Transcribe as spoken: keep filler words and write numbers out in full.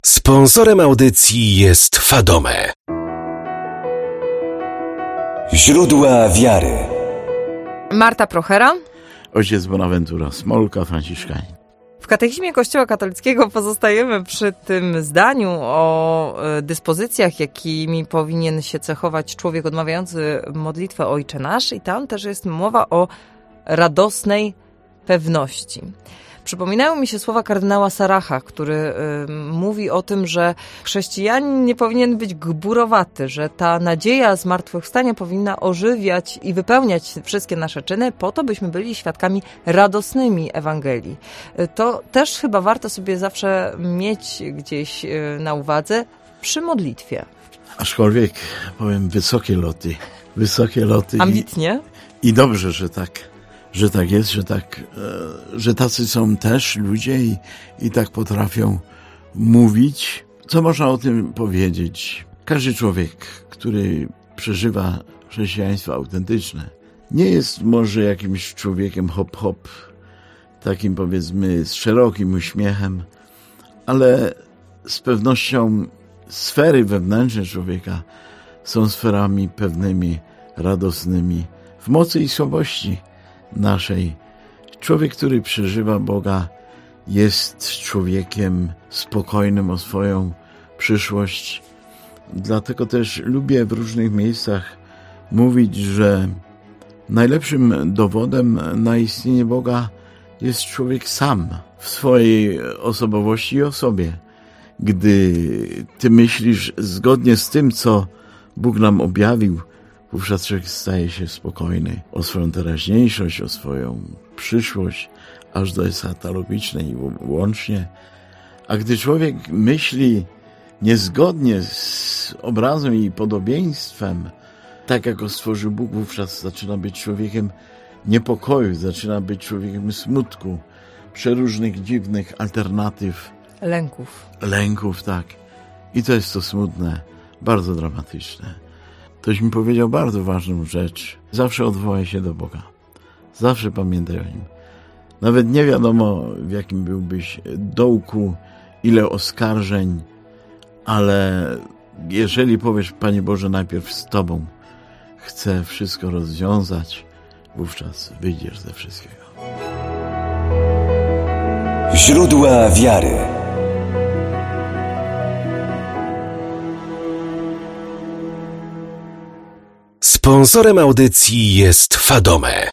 Sponsorem audycji jest Fadome. Źródła wiary. Marta Prochera. Ojciec Bonaventura Smolka, franciszkanin. W Katechizmie Kościoła Katolickiego pozostajemy przy tym zdaniu o dyspozycjach, jakimi powinien się cechować człowiek odmawiający modlitwę Ojcze Nasz, i tam też jest mowa o radosnej pewności. Przypominają mi się słowa kardynała Saracha, który y, mówi o tym, że chrześcijanin nie powinien być gburowaty, że ta nadzieja zmartwychwstania powinna ożywiać i wypełniać wszystkie nasze czyny po to, byśmy byli świadkami radosnymi Ewangelii. Y, to też chyba warto sobie zawsze mieć gdzieś y, na uwadze przy modlitwie. Aczkolwiek, powiem, wysokie loty. Wysokie loty. Ambitnie. I, i dobrze, że tak. Że tak jest, że tak, e, że tacy są też ludzie i, i tak potrafią mówić. Co można o tym powiedzieć? Każdy człowiek, który przeżywa chrześcijaństwo autentyczne, nie jest może jakimś człowiekiem hop-hop, takim powiedzmy z szerokim uśmiechem, ale z pewnością sfery wewnętrzne człowieka są sferami pewnymi, radosnymi, w mocy i słabości naszej. Człowiek, który przeżywa Boga, jest człowiekiem spokojnym o swoją przyszłość. Dlatego też lubię w różnych miejscach mówić, że najlepszym dowodem na istnienie Boga jest człowiek sam w swojej osobowości i osobie. Gdy ty myślisz zgodnie z tym, co Bóg nam objawił, wówczas człowiek staje się spokojny o swoją teraźniejszość, o swoją przyszłość, aż do eskatologicznej i łącznie. A gdy człowiek myśli niezgodnie z obrazem i podobieństwem, tak jak go stworzył Bóg, wówczas zaczyna być człowiekiem niepokoju, zaczyna być człowiekiem smutku, przeróżnych dziwnych alternatyw. Lęków. Lęków, tak. I to jest to smutne, bardzo dramatyczne. Ktoś mi powiedział bardzo ważną rzecz. Zawsze odwołaj się do Boga. Zawsze pamiętaj o Nim. Nawet nie wiadomo, w jakim byłbyś dołku, ile oskarżeń, ale jeżeli powiesz, Panie Boże, najpierw z Tobą chcę wszystko rozwiązać, wówczas wyjdziesz ze wszystkiego. Źródła wiary. Sponsorem audycji jest Fadome.